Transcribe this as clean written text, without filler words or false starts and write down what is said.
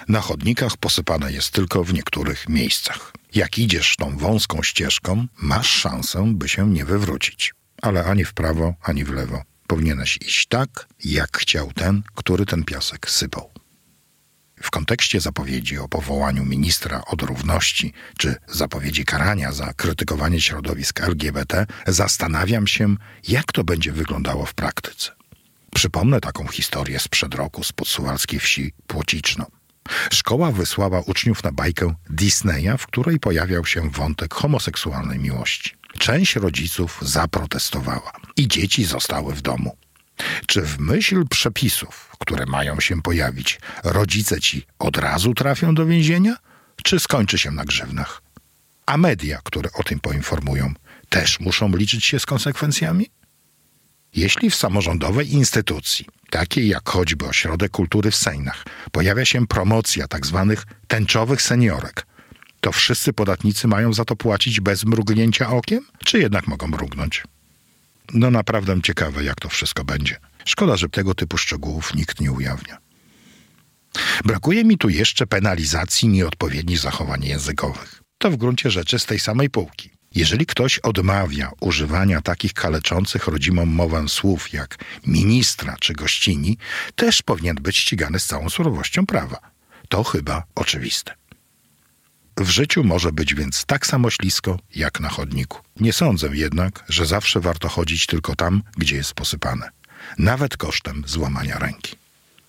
Na chodnikach posypane jest tylko w niektórych miejscach. Jak idziesz tą wąską ścieżką, masz szansę, by się nie wywrócić. Ale ani w prawo, ani w lewo. Powinieneś iść tak, jak chciał ten, który ten piasek sypał. W kontekście zapowiedzi o powołaniu ministra od równości czy zapowiedzi karania za krytykowanie środowisk LGBT zastanawiam się, jak to będzie wyglądało w praktyce. Przypomnę taką historię sprzed roku z podsuwalskiej wsi Płociczno. Szkoła wysłała uczniów na bajkę Disneya, w której pojawiał się wątek homoseksualnej miłości. Część rodziców zaprotestowała i dzieci zostały w domu. Czy w myśl przepisów, które mają się pojawić, rodzice ci od razu trafią do więzienia, czy skończy się na grzywnach? A media, które o tym poinformują, też muszą liczyć się z konsekwencjami? Jeśli w samorządowej instytucji, takiej jak choćby Ośrodek Kultury w Sejnach, pojawia się promocja tzw. tęczowych seniorek, to wszyscy podatnicy mają za to płacić bez mrugnięcia okiem? Czy jednak mogą mrugnąć? No naprawdę ciekawe, jak to wszystko będzie. Szkoda, że tego typu szczegółów nikt nie ujawnia. Brakuje mi tu jeszcze penalizacji nieodpowiednich zachowań językowych. To w gruncie rzeczy z tej samej półki. Jeżeli ktoś odmawia używania takich kaleczących rodzimą mowę słów jak ministra czy gościni, też powinien być ścigany z całą surowością prawa. To chyba oczywiste. W życiu może być więc tak samo ślisko, jak na chodniku. Nie sądzę jednak, że zawsze warto chodzić tylko tam, gdzie jest posypane. Nawet kosztem złamania ręki.